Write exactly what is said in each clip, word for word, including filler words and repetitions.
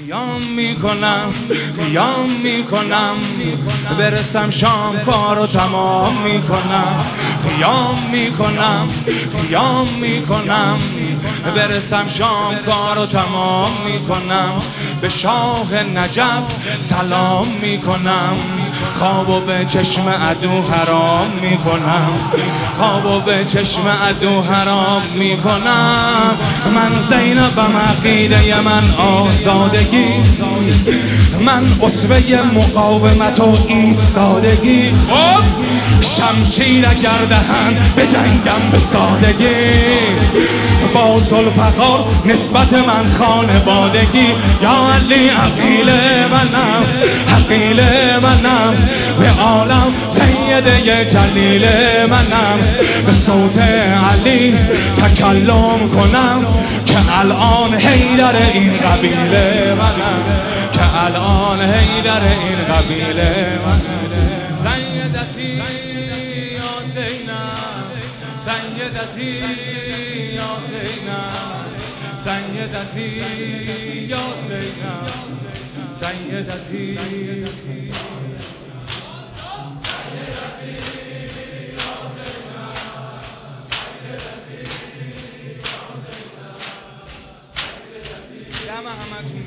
قیام میکنم قیام میکنم برسم شام کارو تمام میکنم قیام میکنم قیام میکنم برسم شام کارو تمام میکنم به شاه نجف سلام میکنم خوابو به چشم عدو حرام میکنم خوابو به چشم عدو حرام میکنم من زینبم عقیده من آزادگی من اسوه مقاومت و ایستادگی شمشیر اگر دهند به جنگم به سادگی با ذوالفقار نسبت من خانوادگی یا علی عقیل منم عقیل منم به عالم سیده جلیل منم به صوت علی تکلم کنم که الان حیدر این قبیله منم که الان حیدر این قبیله منم سیدتی یا زینب سیدتی یا زینب سیدتی یا زینب سیدتی دم همتون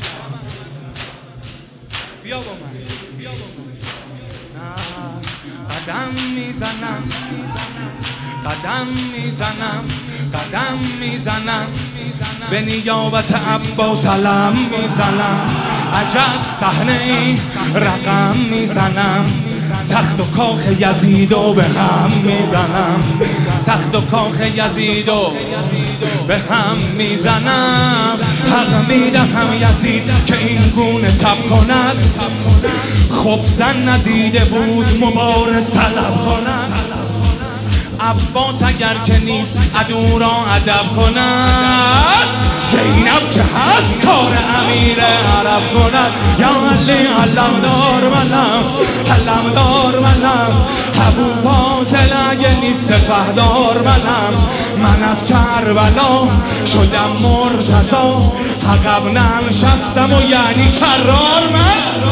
بیا با من بیا با من قدم میزنم قدم میزنم قدم میزنم به نیابت عباس سلام میزنم عجب صحنه ای رقم میزنم تخت و کاخ یزیدو به هم میزنم تخت و کاخ یزیدو به هم میزنم حق میدهم یزید که این گونه تب کند خب زن ندیده بود مبارز طلب کند عباس اگر که نیست عدو را ادب کند زینب که هست کار امیر عرب کند یا علی علمدار منم علمدار منم ابو فاضل اگه نیست سپهدار منم من از کربلا شدم مرتضی عقب ننشستم و یعنی کرار من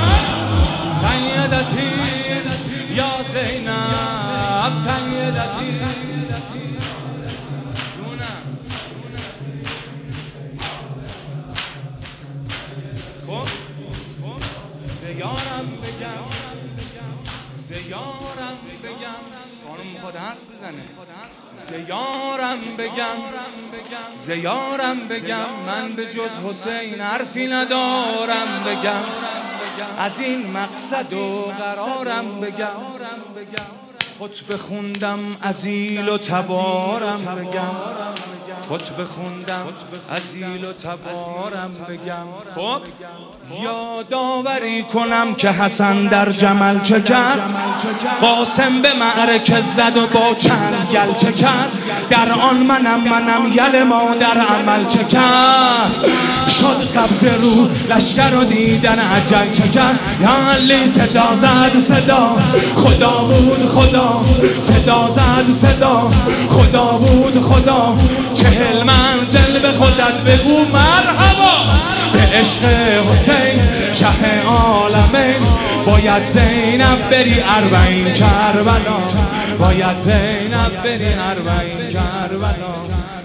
سیدتی یا زینب سیدتی خب زیارم بگم زیارم بگم خانم میخواد حرف بزنه زیارم بگم زیارم بگم من به جز حسین حرفی ندارم بگم از این مقصد و قرارم بگم خطبه خوندم ازیل و تبارم بگم خطبه خوندم ازیل و تبارم بگم خب یادآوری کنم که حسن در جمل چه کرد قاسم به معرکه زد و با چنگل چه کرد در آن منم منم یل مادر عمل چه کرد شد قبض رو لشکر و دیدن عجل چه کرد یا علی صدا زد صدا خدا بود خدا صدا زد صدا خدا بود خدا چهل منزل به خودت بگو مرحبا به عشق حسین شه عالمین باید زینب بری اربعین کربلا باید زینب بری اربعین کربلا